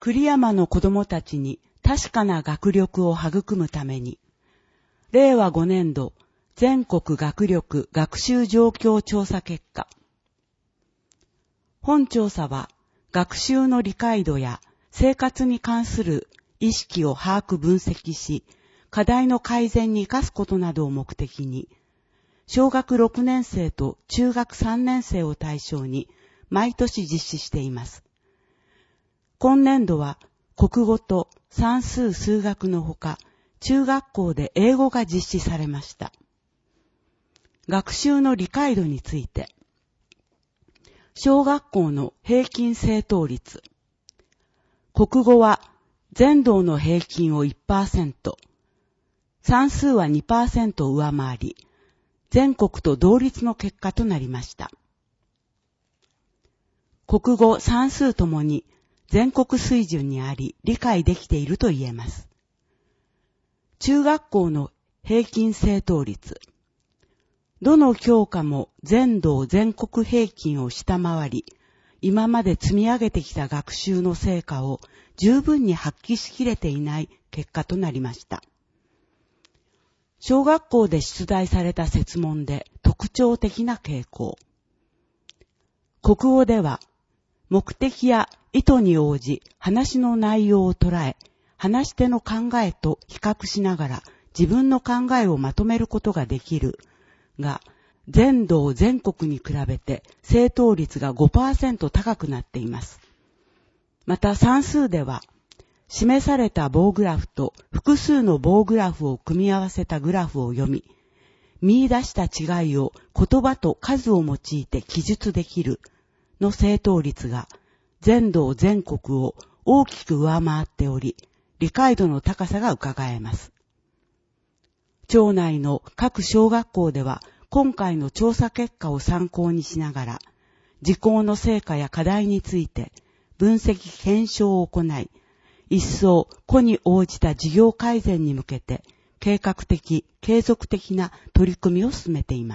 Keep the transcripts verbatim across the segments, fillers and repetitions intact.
栗山の子供たちに確かな学力を育むために、れいわごねんど全国学力学習状況調査結果。本調査は、学習の理解度や生活に関する意識を把握分析し、課題の改善に生かすことなどを目的に、小学ろくねんせいと中学さんねんせいを対象に毎年実施しています。今年度は国語と算数・数学のほか、中学校で英語が実施されました。学習の理解度について、小学校の平均正答率。国語は全道の平均を いちパーセント、算数は にパーセント 上回り、全国と同率の結果となりました。国語、算数ともに全国水準にあり、理解できていると言えます。中学校の平均正答率。どの教科も全道全国平均を下回り、今まで積み上げてきた学習の成果を十分に発揮しきれていない結果となりました。小学校で出題された設問で特徴的な傾向。国語では、目的や意図に応じ話の内容を捉え、話し手の考えと比較しながら自分の考えをまとめることができるが、全道全国に比べて正答率が ごパーセント 高くなっています。また算数では、示された棒グラフと複数の棒グラフを組み合わせたグラフを読み、見出した違いを言葉と数を用いて記述できるの正答率が全道全国を大きく上回っており、理解度の高さが伺えます。町内の各小学校では今回の調査結果を参考にしながら、事項の成果や課題について分析検証を行い、一層個に応じた事業改善に向けて計画的、継続的な取り組みを進めています。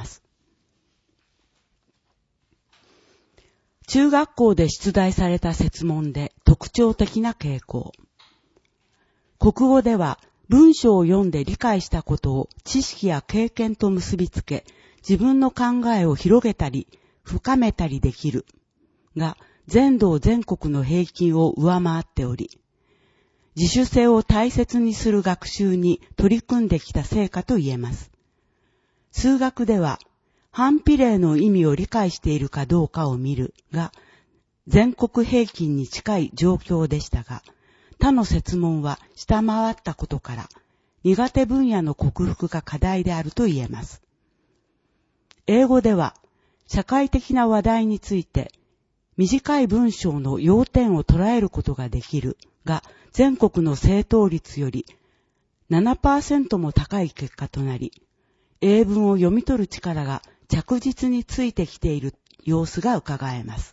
中学校で出題された設問で特徴的な傾向。国語では文章を読んで理解したことを知識や経験と結びつけ、自分の考えを広げたり深めたりできるが、全道全国の平均を上回っており、自主性を大切にする学習に取り組んできた成果と言えます。数学では、反比例の意味を理解しているかどうかを見るが、全国平均に近い状況でしたが、他の設問は下回ったことから、苦手分野の克服が課題であると言えます。英語では、社会的な話題について、短い文章の要点を捉えることができるが、全国の正答率より ななパーセント も高い結果となり、英文を読み取る力が着実についてきている様子が伺えます。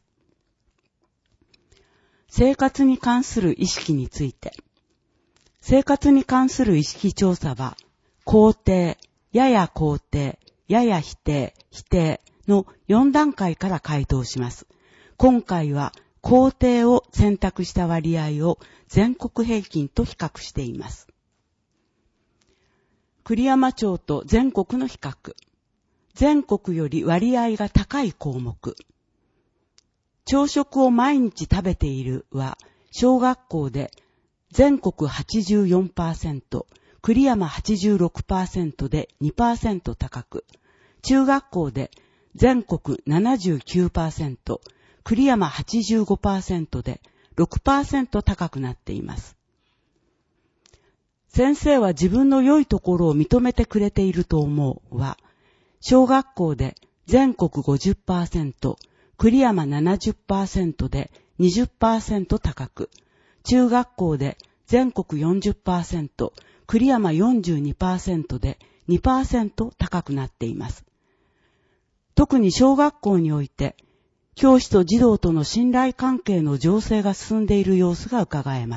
生活に関する意識について。生活に関する意識調査は、肯定、やや肯定、やや否定、否定のよんだんかいから回答します。今回は肯定を選択した割合を全国平均と比較しています。栗山町と全国の比較。全国より割合が高い項目。朝食を毎日食べているは、小学校で全国 はちじゅうよんパーセント、栗山 はちじゅうろくパーセント で にパーセント 高く、中学校で全国 ななじゅうきゅうパーセント、栗山 はちじゅうごパーセント で ろくパーセント 高くなっています。先生は自分の良いところを認めてくれていると思うは、小学校で全国 ごじゅっパーセント、栗山 ななじゅっパーセント で にじゅっパーセント 高く、中学校で全国 よんじゅっパーセント、栗山 よんじゅうにパーセント で にパーセント 高くなっています。特に小学校において、教師と児童との信頼関係の醸成が進んでいる様子が伺えます。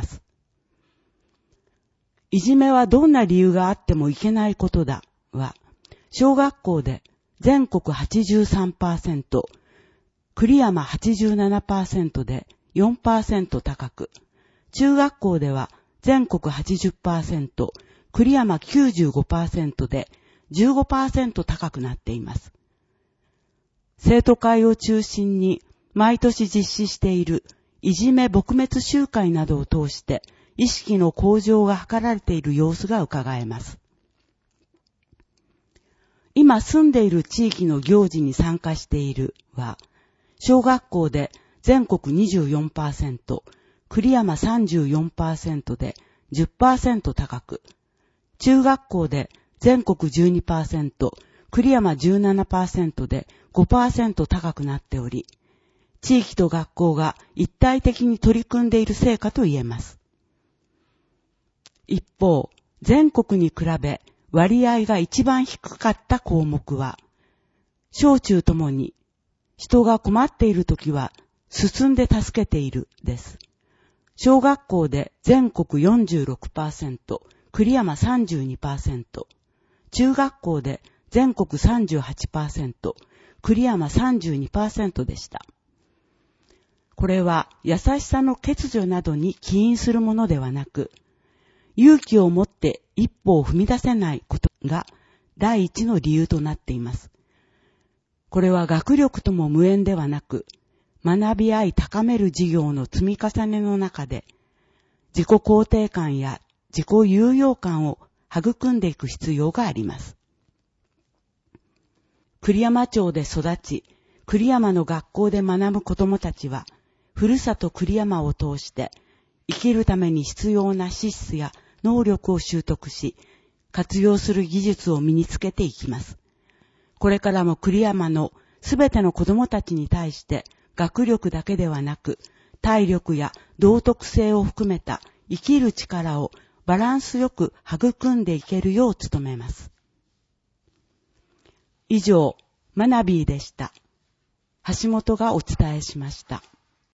いじめはどんな理由があってもいけないことだは、小学校で全国 はちじゅうさんパーセント、栗山 はちじゅうななパーセント で よんパーセント 高く、 中学校では全国 はちじゅっパーセント、栗山 きゅうじゅうごパーセント で じゅうごパーセント 高くなっています。生徒会を中心に毎年実施しているいじめ撲滅集会などを通して意識の向上が図られている様子がうかがえます。今住んでいる地域の行事に参加しているは、小学校で全国 にじゅうよんパーセント、栗山 さんじゅうよんパーセント で じゅっパーセント 高く、中学校で全国 じゅうにパーセント、栗山 じゅうななパーセント で ごパーセント 高くなっており、地域と学校が一体的に取り組んでいる成果と言えます。一方、全国に比べ割合が一番低かった項目は、小中ともに人が困っているときは進んで助けているです。小学校で全国 よんじゅうろくパーセント、栗山 さんじゅうにパーセント、中学校で全国 さんじゅうはちパーセント、栗山 さんじゅうにパーセント でした。これは優しさの欠如などに起因するものではなく、勇気を持って一歩を踏み出せないことが第一の理由となっています。これは学力とも無縁ではなく、学び合い高める事業の積み重ねの中で、自己肯定感や自己有用感を育んでいく必要があります。栗山町で育ち、栗山の学校で学ぶ子どもたちは、ふるさと栗山を通して、生きるために必要な資質や能力を習得し、活用する技術を身につけていきます。これからも栗山のすべての子どもたちに対して、学力だけではなく、体力や道徳性を含めた生きる力をバランスよく育んでいけるよう努めます。以上、マナビーでした。橋本がお伝えしました。